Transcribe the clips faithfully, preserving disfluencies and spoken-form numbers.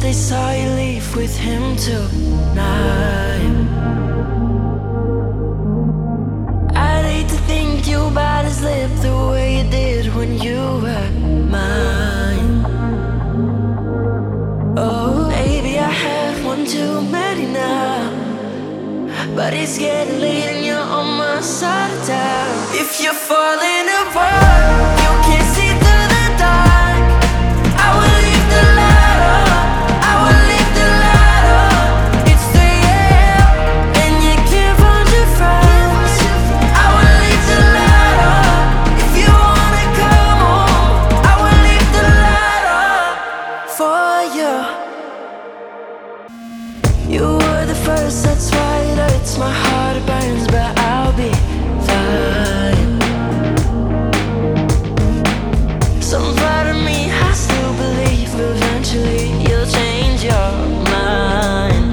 they saw you leave with him tonight. I'd hate to think you bite his lip the way you did when you were mine. Oh, maybe I had one too many now, but it's getting late and you're on my side of town. If you're falling apart, you can't see through the dark, I will leave the light on, I will leave the light on. It's three a m and you can't find your friends, I will leave the light on. If you wanna come home, I will leave the light on for you. You were the first, that's why it hurts. My heart burns, but I'll be fine. Some part of me has to believe eventually you'll change your mind.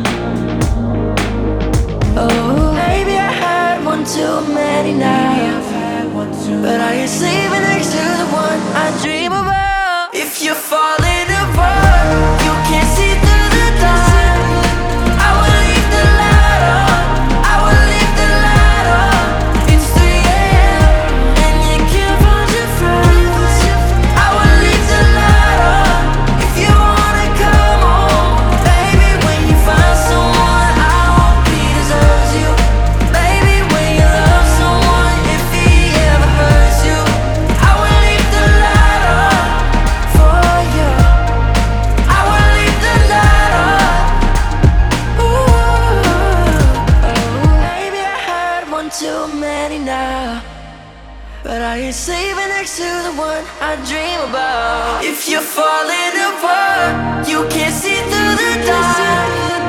Oh, maybe I had one too many now, but I ain't sleeping next to the one I dream about. If you're falling apart, you can't see through the dark, I will leave the light on, I will leave the light on. It's three a m and you can't find your friends, I will leave the light on. If you wanna come home, baby, when you find someone, I hope he deserves you. Baby, when you love someone, if he ever hurts you, I will leave the light on for you, I will leave the light on. Ooh, oh, maybe I had one too many now, but I ain't sleeping next to the one I dream about. If you're falling apart, you can't see through the dark,